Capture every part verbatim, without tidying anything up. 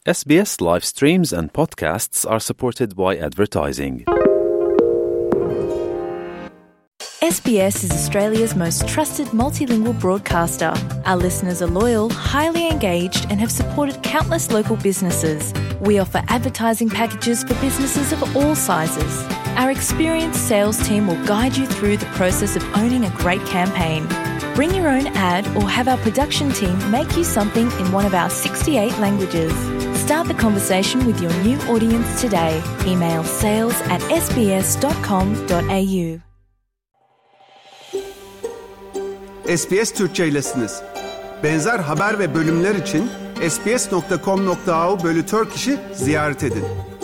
S B S live streams and podcasts are supported by advertising. S B S is Australia's most trusted multilingual broadcaster. Our listeners are loyal, highly engaged, and have supported countless local businesses. We offer advertising packages for businesses of all sizes. Our experienced sales team will guide you through the process of owning a great campaign. Bring your own ad or have our production team make you something in one of our sixty-eight languages. Start the conversation with your new audience today. Email sales at s b s dot com dot a u. S B S Türkçe'ylesiniz. Benzer haber ve bölümler için s b s dot com dot a u bölü Turkish'i ziyaret edin.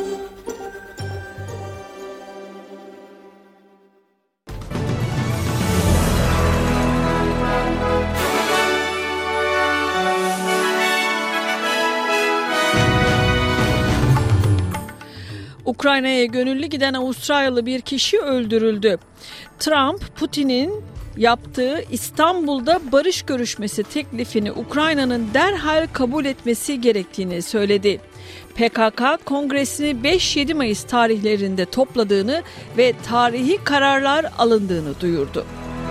Ukrayna'ya gönüllü giden Avustralyalı bir kişi öldürüldü. Trump, Putin'in yaptığı İstanbul'da barış görüşmesi teklifini Ukrayna'nın derhal kabul etmesi gerektiğini söyledi. P K K kongresini beş yedi Mayıs tarihlerinde topladığını ve tarihi kararlar alındığını duyurdu.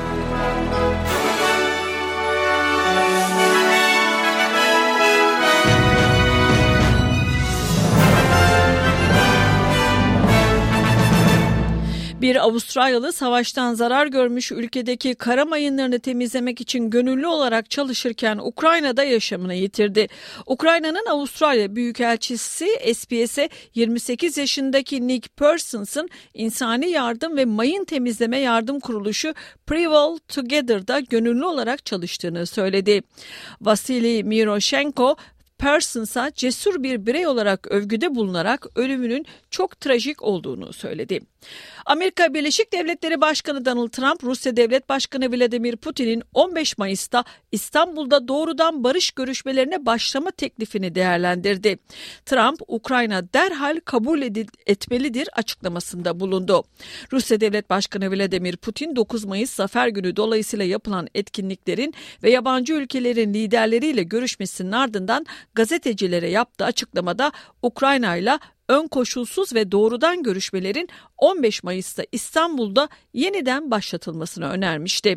Bir Avustralyalı savaştan zarar görmüş ülkedeki kara mayınlarını temizlemek için gönüllü olarak çalışırken Ukrayna'da yaşamını yitirdi. Ukrayna'nın Avustralya Büyükelçisi S B S'e yirmi sekiz yaşındaki Nick Parsons'ın insani yardım ve mayın temizleme yardım kuruluşu Preval Together'da gönüllü olarak çalıştığını söyledi. Vasily Miroshenko, Parsons'a cesur bir birey olarak övgüde bulunarak ölümünün çok trajik olduğunu söyledi. Amerika Birleşik Devletleri Başkanı Donald Trump, Rusya Devlet Başkanı Vladimir Putin'in on beş Mayıs'ta İstanbul'da doğrudan barış görüşmelerine başlama teklifini değerlendirdi. Trump, Ukrayna derhal kabul etmelidir açıklamasında bulundu. Rusya Devlet Başkanı Vladimir Putin, dokuz Mayıs Zafer Günü dolayısıyla yapılan etkinliklerin ve yabancı ülkelerin liderleriyle görüşmesinin ardından gazetecilere yaptığı açıklamada Ukrayna ile ön koşulsuz ve doğrudan görüşmelerin on beş Mayıs'ta İstanbul'da yeniden başlatılmasını önermişti.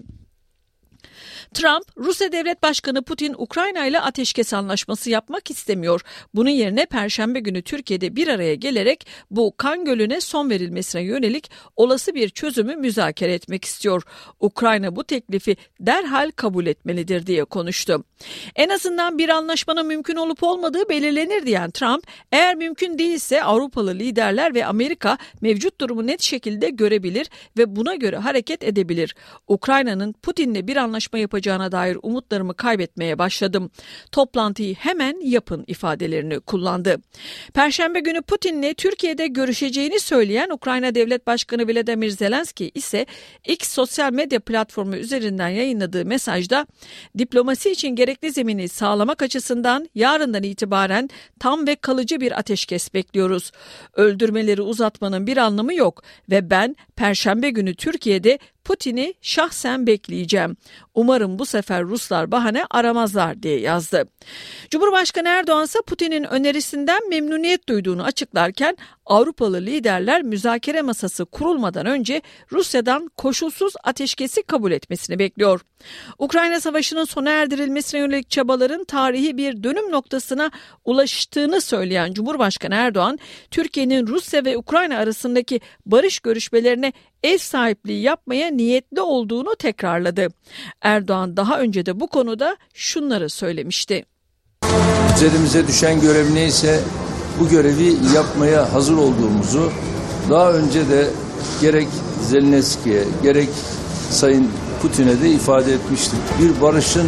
Trump, Rusya Devlet Başkanı Putin, Ukrayna ile ateşkes anlaşması yapmak istemiyor. Bunun yerine Perşembe günü Türkiye'de bir araya gelerek bu kan gölüne son verilmesine yönelik olası bir çözümü müzakere etmek istiyor. Ukrayna bu teklifi derhal kabul etmelidir diye konuştu. En azından bir anlaşmanın mümkün olup olmadığı belirlenir diyen Trump, eğer mümkün değilse Avrupalı liderler ve Amerika mevcut durumu net şekilde görebilir ve buna göre hareket edebilir. Ukrayna'nın Putin'le bir anlaşma yapacağına dair umutlarımı kaybetmeye başladım. Toplantıyı hemen yapın ifadelerini kullandı. Perşembe günü Putin'le Türkiye'de görüşeceğini söyleyen Ukrayna Devlet Başkanı Volodymyr Zelenski ise X sosyal medya platformu üzerinden yayınladığı mesajda, diplomasi için gerekli zemini sağlamak açısından yarından itibaren tam ve kalıcı bir ateşkes bekliyoruz. Öldürmeleri uzatmanın bir anlamı yok ve ben Perşembe günü Türkiye'de Putin'i şahsen bekleyeceğim. Umarım bu sefer Ruslar bahane aramazlar diye yazdı. Cumhurbaşkanı Erdoğan ise Putin'in önerisinden memnuniyet duyduğunu açıklarken Avrupalı liderler müzakere masası kurulmadan önce Rusya'dan koşulsuz ateşkesi kabul etmesini bekliyor. Ukrayna Savaşı'nın sona erdirilmesine yönelik çabaların tarihi bir dönüm noktasına ulaştığını söyleyen Cumhurbaşkanı Erdoğan, Türkiye'nin Rusya ve Ukrayna arasındaki barış görüşmelerine ev sahipliği yapmaya niyetli olduğunu tekrarladı. Erdoğan daha önce de bu konuda şunları söylemişti. Üzerimize düşen görev neyse bu görevi yapmaya hazır olduğumuzu daha önce de gerek Zelenski'ye gerek Sayın Putin'e de ifade etmiştik. Bir barışın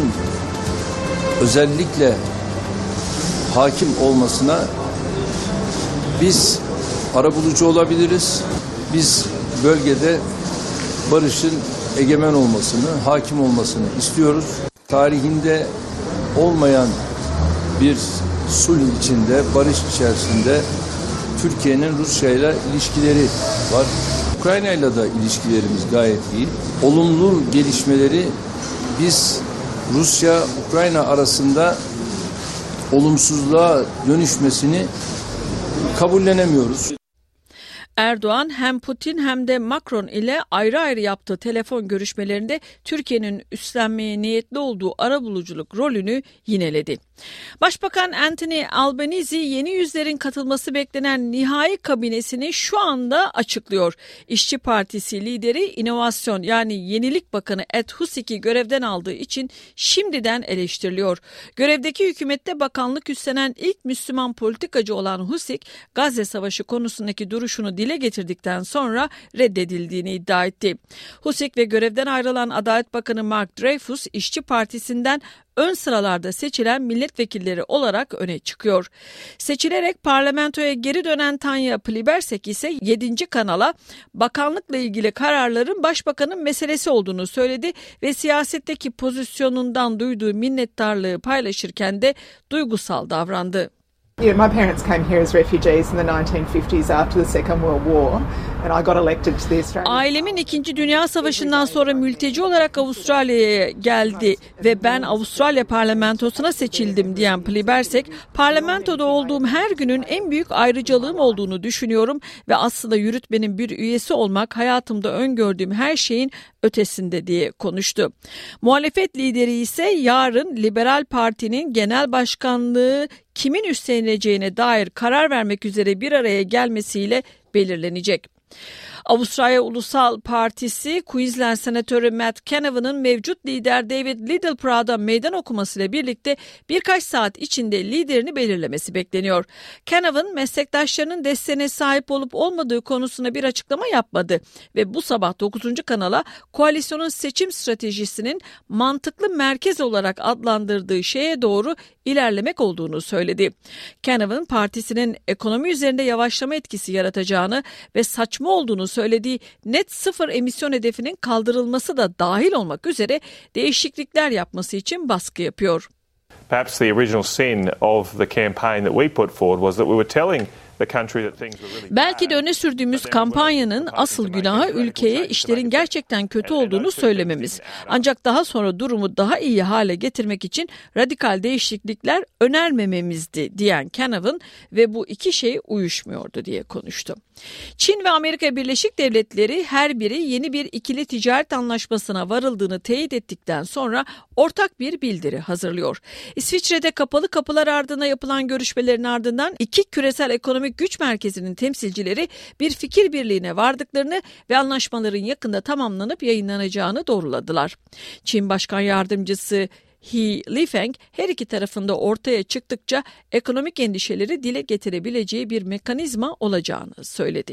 özellikle hakim olmasına biz arabulucu olabiliriz. Biz bölgede barışın egemen olmasını, hakim olmasını istiyoruz. Tarihinde olmayan bir sulh içinde, barış içerisinde Türkiye'nin Rusya ile ilişkileri var. Ukrayna ile de ilişkilerimiz gayet iyi. Olumlu gelişmeleri biz Rusya-Ukrayna arasında olumsuzluğa dönüşmesini kabullenemiyoruz. Erdoğan hem Putin hem de Macron ile ayrı ayrı yaptığı telefon görüşmelerinde Türkiye'nin üstlenmeye niyetli olduğu arabuluculuk rolünü yineledi. Başbakan Anthony Albanese yeni yüzlerin katılması beklenen nihai kabinesini şu anda açıklıyor. İşçi Partisi lideri inovasyon yani yenilik bakanı Ed Husic'i görevden aldığı için şimdiden eleştiriliyor. Görevdeki hükümette bakanlık üstlenen ilk Müslüman politikacı olan Husic, Gazze Savaşı konusundaki duruşunu dile getirdikten sonra reddedildiğini iddia etti. Husic ve görevden ayrılan Adalet Bakanı Mark Dreyfus, İşçi Partisi'nden ön sıralarda seçilen milletvekilleri olarak öne çıkıyor. Seçilerek parlamentoya geri dönen Tanya Plibersek ise yedinci kanala bakanlıkla ilgili kararların başbakanın meselesi olduğunu söyledi ve siyasetteki pozisyonundan duyduğu minnettarlığı paylaşırken de duygusal davrandı. Yeah, my parents came here as refugees in the nineteen fifties after the Second World War and I got elected to the Australian. Ailemin İkinci Dünya Savaşı'ndan sonra mülteci olarak Avustralya'ya geldi ve ben Avustralya parlamentosuna seçildim diyen Plibersek, parlamentoda olduğum her günün en büyük ayrıcalığım olduğunu düşünüyorum ve aslında yürütmenin bir üyesi olmak hayatımda öngördüğüm her şeyin ötesinde diye konuştu. Muhalefet lideri ise yarın Liberal Parti'nin genel başkanlığı kimin üstleneceğine dair karar vermek üzere bir araya gelmesiyle belirlenecek. Avustralya Ulusal Partisi, Queensland Senatörü Matt Canavan'ın mevcut lider David Littleproud'a meydan okumasıyla birlikte birkaç saat içinde liderini belirlemesi bekleniyor. Canavan, meslektaşlarının desteğine sahip olup olmadığı konusunda bir açıklama yapmadı ve bu sabah dokuzuncu kanala koalisyonun seçim stratejisinin mantıklı merkez olarak adlandırdığı şeye doğru ilerlemek olduğunu söyledi. Canavan, partisinin ekonomi üzerinde yavaşlama etkisi yaratacağını ve saçma olduğunu söylediği net sıfır emisyon hedefinin kaldırılması da dahil olmak üzere değişiklikler yapması için baskı yapıyor. Perhaps the original sin of the campaign that we put forward was that we were telling Belki de öne sürdüğümüz kampanyanın asıl günahı ülkeye işlerin gerçekten kötü olduğunu söylememiz. Ancak daha sonra durumu daha iyi hale getirmek için radikal değişiklikler önermememizdi diyen Canavan ve bu iki şey uyuşmuyordu diye konuştu. Çin ve Amerika Birleşik Devletleri her biri yeni bir ikili ticaret anlaşmasına varıldığını teyit ettikten sonra ortak bir bildiri hazırlıyor. İsviçre'de kapalı kapılar ardına yapılan görüşmelerin ardından iki küresel ekonomik güç merkezinin temsilcileri bir fikir birliğine vardıklarını ve anlaşmaların yakında tamamlanıp yayınlanacağını doğruladılar. Çin Başkan Yardımcısı He Lifeng her iki tarafında ortaya çıktıkça ekonomik endişeleri dile getirebileceği bir mekanizma olacağını söyledi.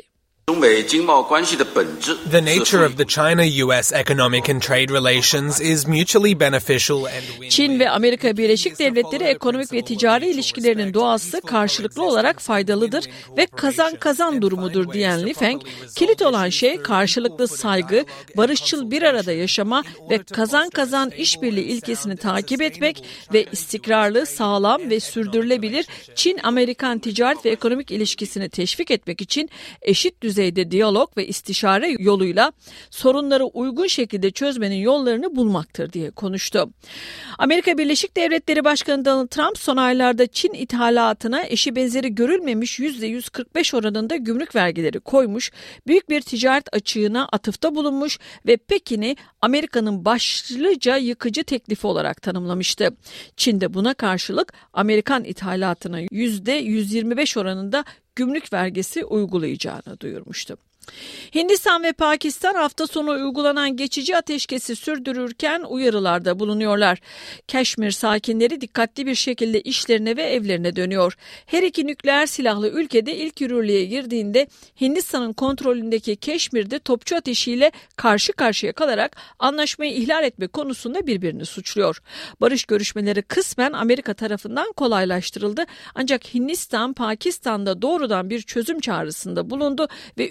The nature of the China-U S economic and trade relations is mutually beneficial and win-win. Çin ve Amerika Birleşik Devletleri ekonomik ve ticari ilişkilerinin doğası karşılıklı olarak faydalıdır ve kazan kazan durumudur diyen Lifeng, kilit olan şey karşılıklı saygı, barışçıl bir arada yaşama ve kazan kazan işbirliği ilkesini takip etmek ve istikrarlı, sağlam ve sürdürülebilir Çin-Amerikan ticaret ve ekonomik ilişkisini teşvik etmek için eşit düzeyde düzeyde diyalog ve istişare yoluyla sorunları uygun şekilde çözmenin yollarını bulmaktır diye konuştu. Amerika Birleşik Devletleri Başkanı Donald Trump son aylarda Çin ithalatına eşi benzeri görülmemiş yüzde yüz kırk beş oranında gümrük vergileri koymuş, büyük bir ticaret açığına atıfta bulunmuş ve Pekin'i Amerika'nın başlıca yıkıcı teklifi olarak tanımlamıştı. Çin de buna karşılık Amerikan ithalatına yüzde yüz yirmi beş oranında gümrük vergisi uygulayacağını duyurmuştu. Hindistan ve Pakistan hafta sonu uygulanan geçici ateşkesi sürdürürken uyarılarda bulunuyorlar. Keşmir sakinleri dikkatli bir şekilde işlerine ve evlerine dönüyor. Her iki nükleer silahlı ülkede ilk yürürlüğe girdiğinde Hindistan'ın kontrolündeki Keşmir'de topçu ateşiyle karşı karşıya kalarak anlaşmayı ihlal etme konusunda birbirini suçluyor. Barış görüşmeleri kısmen Amerika tarafından kolaylaştırıldı. Ancak Hindistan, Pakistan'da doğrudan bir çözüm çağrısında bulundu ve üçüncü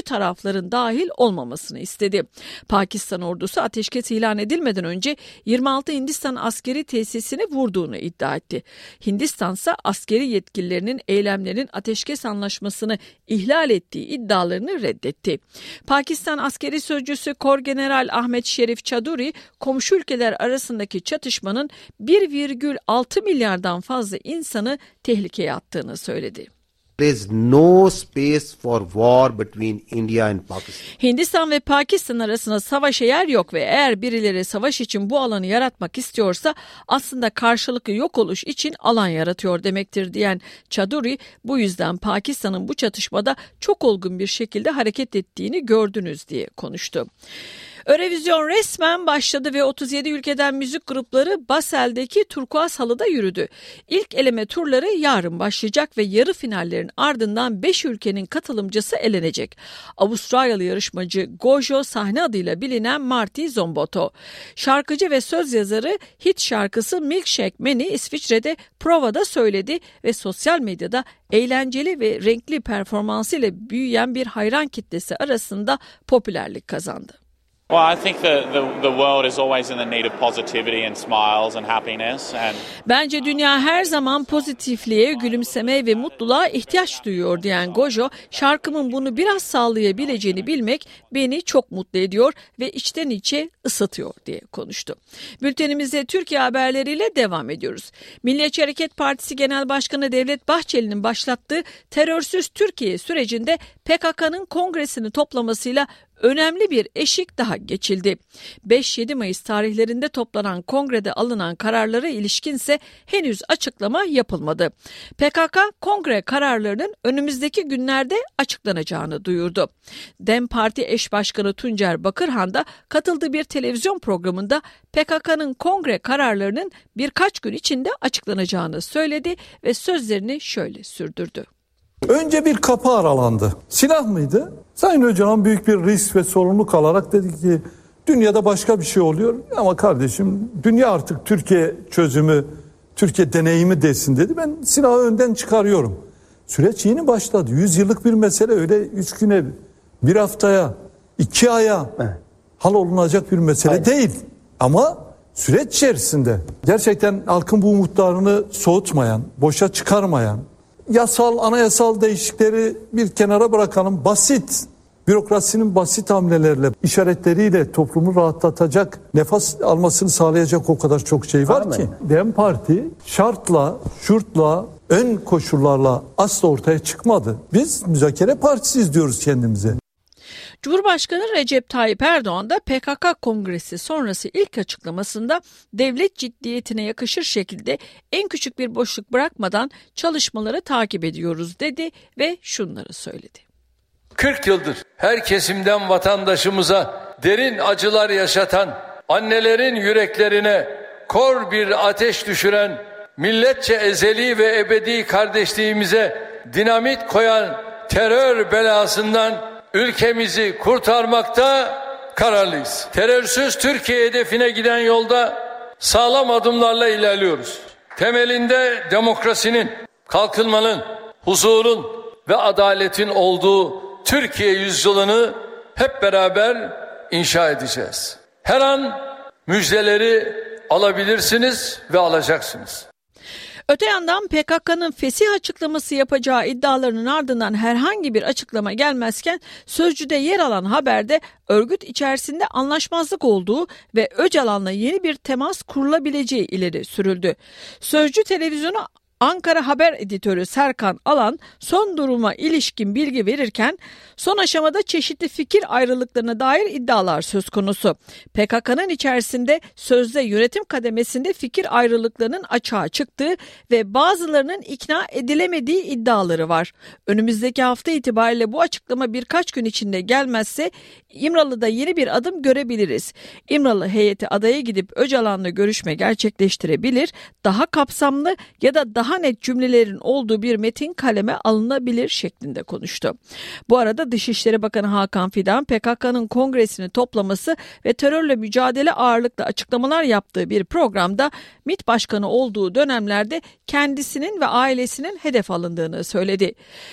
tarafların dahil olmamasını istedi. Pakistan ordusu ateşkes ilan edilmeden önce yirmi altı Hindistan askeri tesisini vurduğunu iddia etti. Hindistan ise askeri yetkililerinin eylemlerin ateşkes anlaşmasını ihlal ettiği iddialarını reddetti. Pakistan askeri sözcüsü Korgeneral Ahmet Şerif Çaduri, komşu ülkeler arasındaki çatışmanın bir virgül altı milyardan fazla insanı tehlikeye attığını söyledi. There is no space for war between India and Pakistan. Hindistan ve Pakistan arasında savaşa yer yok ve eğer birileri savaş için bu alanı yaratmak istiyorsa aslında karşılıklı yok oluş için alan yaratıyor demektir diyen Çaduri, bu yüzden Pakistan'ın bu çatışmada çok olgun bir şekilde hareket ettiğini gördünüz diye konuştu. Eurovision resmen başladı ve otuz yedi ülkeden müzik grupları Basel'deki turkuaz halıda yürüdü. İlk eleme turları yarın başlayacak ve yarı finallerin ardından beş ülkenin katılımcısı elenecek. Avustralyalı yarışmacı Gojo sahne adıyla bilinen Marti Zomboto. Şarkıcı ve söz yazarı hit şarkısı Milkshake Man'i İsviçre'de provada söyledi ve sosyal medyada eğlenceli ve renkli performansıyla büyüyen bir hayran kitlesi arasında popülerlik kazandı. Well, I think the, the, the world is always in the need of positivity and smiles and happiness. And Bence dünya her zaman pozitifliğe, gülümsemeye ve mutluluğa ihtiyaç duyuyor diyen Gojo, şarkımın bunu biraz sağlayabileceğini bilmek beni çok mutlu ediyor ve içten içe ısıtıyor diye konuştu. Bültenimize Türkiye haberleriyle devam ediyoruz. Milliyetçi Hareket Partisi Genel Başkanı Devlet Bahçeli'nin başlattığı terörsüz Türkiye sürecinde P K K'nın kongresini toplamasıyla önemli bir eşik daha geçildi. beş yedi Mayıs tarihlerinde toplanan kongrede alınan kararlara ilişkinse henüz açıklama yapılmadı. P K K kongre kararlarının önümüzdeki günlerde açıklanacağını duyurdu. DEM Parti eş başkanı Tuncer Bakırhan da katıldığı bir televizyon programında P K K'nın kongre kararlarının birkaç gün içinde açıklanacağını söyledi ve sözlerini şöyle sürdürdü. Önce bir kapı aralandı. Silah mıydı? Sayın Öcalan büyük bir risk ve sorumluluk alarak dedi ki dünyada başka bir şey oluyor ama kardeşim dünya artık Türkiye çözümü, Türkiye deneyimi desin dedi. Ben silahı önden çıkarıyorum. Süreç yeni başladı. Yüz yıllık bir mesele, öyle üç güne, bir haftaya, iki aya hal olunacak bir mesele Hayır. değil. Ama süreç içerisinde gerçekten halkın bu umutlarını soğutmayan, boşa çıkarmayan, yasal, anayasal değişiklikleri bir kenara bırakalım. Basit, bürokrasinin basit hamlelerle, işaretleriyle toplumu rahatlatacak, nefes almasını sağlayacak o kadar çok şey var Amen. ki. DEM Parti şartla, şurtla, ön koşullarla asla ortaya çıkmadı. Biz müzakere partisiyiz diyoruz kendimize. Cumhurbaşkanı Recep Tayyip Erdoğan da P K K kongresi sonrası ilk açıklamasında devlet ciddiyetine yakışır şekilde en küçük bir boşluk bırakmadan çalışmaları takip ediyoruz dedi ve şunları söyledi. kırk yıldır her kesimden vatandaşımıza derin acılar yaşatan, annelerin yüreklerine kor bir ateş düşüren, milletçe ezeli ve ebedi kardeşliğimize dinamit koyan terör belasından ülkemizi kurtarmakta kararlıyız. Terörsüz Türkiye hedefine giden yolda sağlam adımlarla ilerliyoruz. Temelinde demokrasinin, kalkınmanın, huzurun ve adaletin olduğu Türkiye yüzyılını hep beraber inşa edeceğiz. Her an müjdeleri alabilirsiniz ve alacaksınız. Öte yandan P K K'nın fesih açıklaması yapacağı iddialarının ardından herhangi bir açıklama gelmezken Sözcü'de yer alan haberde örgüt içerisinde anlaşmazlık olduğu ve Öcalan'la yeni bir temas kurulabileceği ileri sürüldü. Sözcü televizyonu Ankara Haber Editörü Serkan Alan son duruma ilişkin bilgi verirken son aşamada çeşitli fikir ayrılıklarına dair iddialar söz konusu. P K K'nın içerisinde sözde yönetim kademesinde fikir ayrılıklarının açığa çıktığı ve bazılarının ikna edilemediği iddiaları var. Önümüzdeki hafta itibariyle bu açıklama birkaç gün içinde gelmezse İmralı'da yeni bir adım görebiliriz. İmralı heyeti adaya gidip Öcalan'la görüşme gerçekleştirebilir, daha kapsamlı ya da daha net cümlelerin olduğu bir metin kaleme alınabilir şeklinde konuştu. Bu arada Dışişleri Bakanı Hakan Fidan, P K K'nın kongresini toplaması ve terörle mücadele ağırlıklı açıklamalar yaptığı bir programda MİT Başkanı olduğu dönemlerde kendisinin ve ailesinin hedef alındığını söyledi.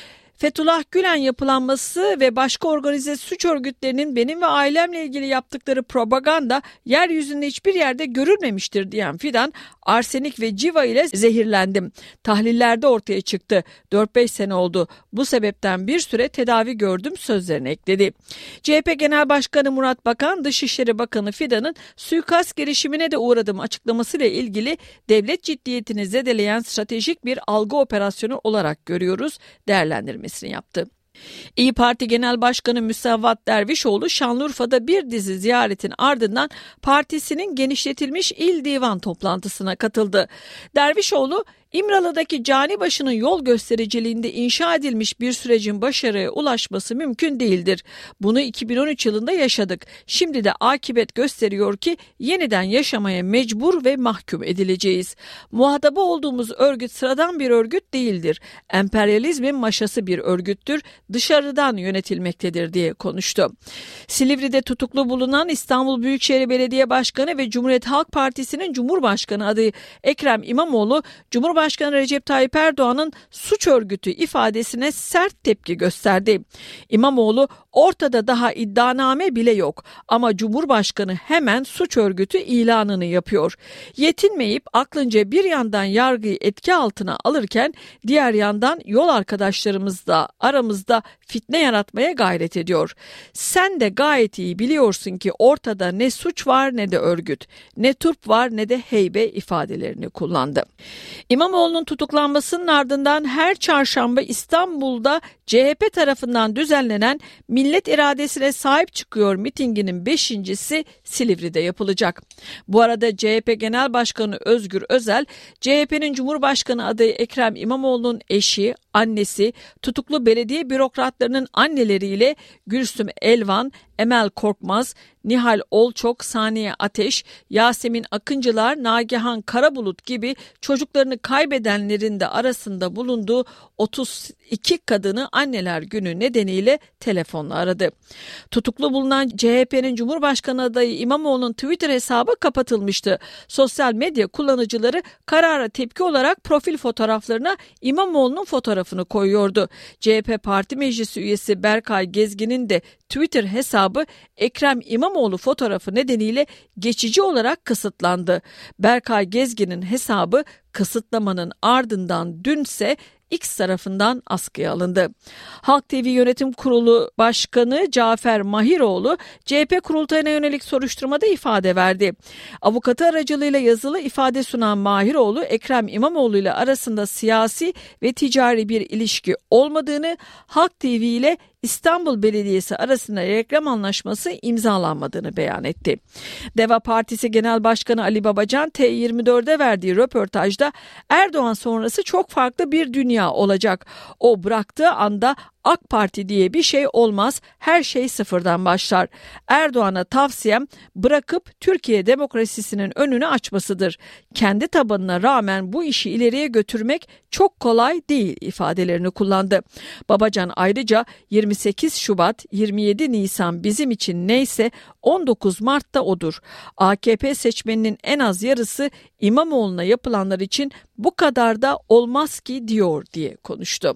Fethullah Gülen yapılanması ve başka organize suç örgütlerinin benim ve ailemle ilgili yaptıkları propaganda yeryüzünde hiçbir yerde görülmemiştir diyen Fidan, arsenik ve civa ile zehirlendim. Tahlillerde ortaya çıktı. dört beş sene oldu. Bu sebepten bir süre tedavi gördüm sözlerine ekledi. C H P Genel Başkanı Murat Bakan, Dışişleri Bakanı Fidan'ın suikast girişimine de uğradım açıklamasıyla ilgili devlet ciddiyetini zedeleyen stratejik bir algı operasyonu olarak görüyoruz değerlendirmesini yaptı. İYİ Parti Genel Başkanı Müsevvat Dervişoğlu, Şanlıurfa'da bir dizi ziyaretin ardından partisinin genişletilmiş il divan toplantısına katıldı. Dervişoğlu, İmralı'daki Canibaşı'nın yol göstericiliğinde inşa edilmiş bir sürecin başarıya ulaşması mümkün değildir. Bunu iki bin on üç yılında yaşadık. Şimdi de akibet gösteriyor ki yeniden yaşamaya mecbur ve mahkum edileceğiz. Muhatabı olduğumuz örgüt sıradan bir örgüt değildir. Emperyalizmin maşası bir örgüttür. Dışarıdan yönetilmektedir diye konuştu. Silivri'de tutuklu bulunan İstanbul Büyükşehir Belediye Başkanı ve Cumhuriyet Halk Partisi'nin Cumhurbaşkanı adayı Ekrem İmamoğlu, Cumhurbaşkanı Başkanı Recep Tayyip Erdoğan'ın suç örgütü ifadesine sert tepki gösterdi. İmamoğlu, ortada daha iddianame bile yok ama Cumhurbaşkanı hemen suç örgütü ilanını yapıyor. Yetinmeyip aklınca bir yandan yargıyı etki altına alırken diğer yandan yol arkadaşlarımızla aramızda fitne yaratmaya gayret ediyor. Sen de gayet iyi biliyorsun ki ortada ne suç var ne de örgüt, ne turp var ne de heybe ifadelerini kullandı. İmamoğlu'nun tutuklanmasının ardından her çarşamba İstanbul'da C H P tarafından düzenlenen Millet İradesine Sahip Çıkıyor mitinginin beşincisi Silivri'de yapılacak. Bu arada C H P Genel Başkanı Özgür Özel, C H P'nin Cumhurbaşkanı adayı Ekrem İmamoğlu'nun eşi, annesi, tutuklu belediye bürokratlarının anneleriyle Gülsüm Elvan, Emel Korkmaz, Nihal Olçok, Saniye Ateş, Yasemin Akıncılar, Nagihan Karabulut gibi çocuklarını kaybedenlerin de arasında bulunduğu otuz iki kadını Anneler Günü nedeniyle telefonla aradı. Tutuklu bulunan C H P'nin Cumhurbaşkanı adayı İmamoğlu'nun Twitter hesabı kapatılmıştı. Sosyal medya kullanıcıları karara tepki olarak profil fotoğraflarına İmamoğlu'nun fotoğrafını koyuyordu. C H P Parti Meclisi üyesi Berkay Gezgin'in de Twitter hesabı Ekrem İmamoğlu fotoğrafı nedeniyle geçici olarak kısıtlandı. Berkay Gezgin'in hesabı kısıtlamanın ardından dünse X tarafından askıya alındı. Halk T V Yönetim Kurulu Başkanı Cafer Mahiroğlu, C H P kurultayına yönelik soruşturmada ifade verdi. Avukatı aracılığıyla yazılı ifade sunan Mahiroğlu, Ekrem İmamoğlu ile arasında siyasi ve ticari bir ilişki olmadığını, Halk T V ile İstanbul Belediyesi arasında reklam anlaşması imzalanmadığını beyan etti. Deva Partisi Genel Başkanı Ali Babacan T yirmi dört'e verdiği röportajda Erdoğan sonrası çok farklı bir dünya olacak. O bıraktığı anda AK Parti diye bir şey olmaz, her şey sıfırdan başlar. Erdoğan'a tavsiyem bırakıp Türkiye demokrasisinin önünü açmasıdır. Kendi tabanına rağmen bu işi ileriye götürmek çok kolay değil ifadelerini kullandı. Babacan ayrıca yirmi sekiz Şubat, yirmi yedi Nisan bizim için neyse on dokuz Mart'ta odur. A K P seçmeninin en az yarısı İmamoğlu'na yapılanlar için bu kadar da olmaz ki diyor diye konuştu.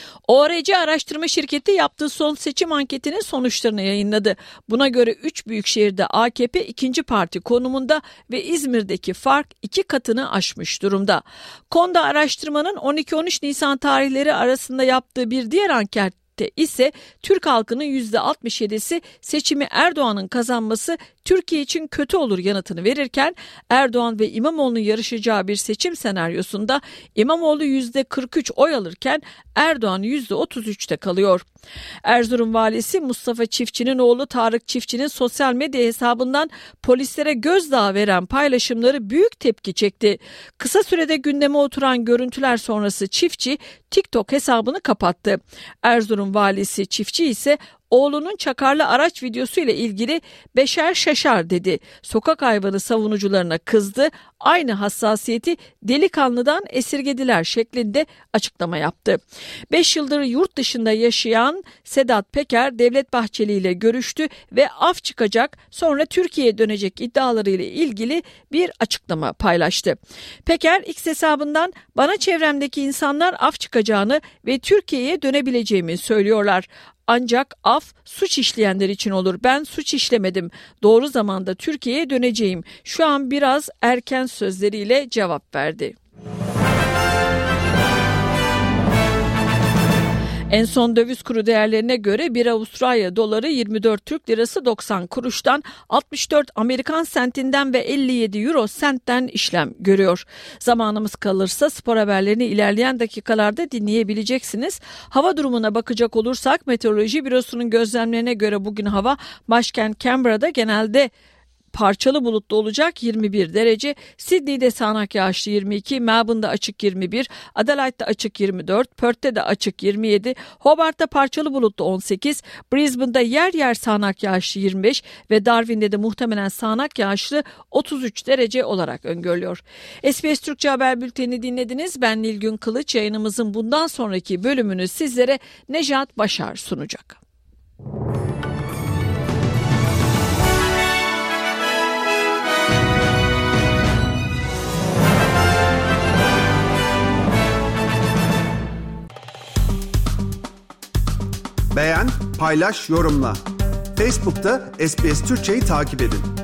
O R C araştırma şirketi yaptığı son seçim anketinin sonuçlarını yayınladı. Buna göre üç büyük şehirde A K P ikinci parti konumunda ve İzmir'deki fark iki katını aşmış durumda. Konda araştırmanın on iki on üç Nisan tarihleri arasında yaptığı bir diğer anket ise Türk halkının yüzde altmış yedisi seçimi Erdoğan'ın kazanması Türkiye için kötü olur yanıtını verirken Erdoğan ve İmamoğlu'nun yarışacağı bir seçim senaryosunda İmamoğlu yüzde kırk üç oy alırken Erdoğan yüzde otuz üçte kalıyor. Erzurum valisi Mustafa Çiftçi'nin oğlu Tarık Çiftçi'nin sosyal medya hesabından polislere gözdağı veren paylaşımları büyük tepki çekti. Kısa sürede gündeme oturan görüntüler sonrası Çiftçi TikTok hesabını kapattı. Erzurum valisi Çiftçi ise oğlunun çakarlı araç videosu ile ilgili beşer şaşar dedi. Sokak hayvanı savunucularına kızdı. aynı hassasiyeti delikanlıdan esirgediler şeklinde açıklama yaptı. beş yıldır yurt dışında yaşayan Sedat Peker, Devlet Bahçeli ile görüştü ve af çıkacak, sonra Türkiye'ye dönecek iddialarıyla ilgili bir açıklama paylaştı. Peker X hesabından bana çevremdeki insanlar af çıkacağını ve Türkiye'ye dönebileceğimi söylüyorlar. Ancak af suç işleyenler için olur. Ben suç işlemedim. Doğru zamanda Türkiye'ye döneceğim. Şu an biraz erken sözleriyle cevap verdi. En son döviz kuru değerlerine göre bir Avustralya doları yirmi dört Türk lirası doksan kuruştan, altmış dört Amerikan sentinden ve elli yedi euro sentten işlem görüyor. Zamanımız kalırsa spor haberlerini ilerleyen dakikalarda dinleyebileceksiniz. Hava durumuna bakacak olursak Meteoroloji Bürosu'nun gözlemlerine göre bugün hava başkent Canberra'da genelde parçalı bulutlu olacak yirmi bir derece, Sydney'de sağanak yağışlı yirmi iki, Melbourne'da açık yirmi bir, Adelaide'da açık yirmi dört, Perth'te de açık yirmi yedi, Hobart'ta parçalı bulutlu on sekiz, Brisbane'da yer yer sağanak yağışlı yirmi beş ve Darwin'de de muhtemelen sağanak yağışlı otuz üç derece olarak öngörülüyor. S B S Türkçe Haber Bülteni dinlediniz. Ben Nilgün Kılıç. Yayınımızın bundan sonraki bölümünü sizlere Nejat Başar sunacak. Beğen, paylaş, yorumla. Facebook'ta S B S Türkçe'yi takip edin.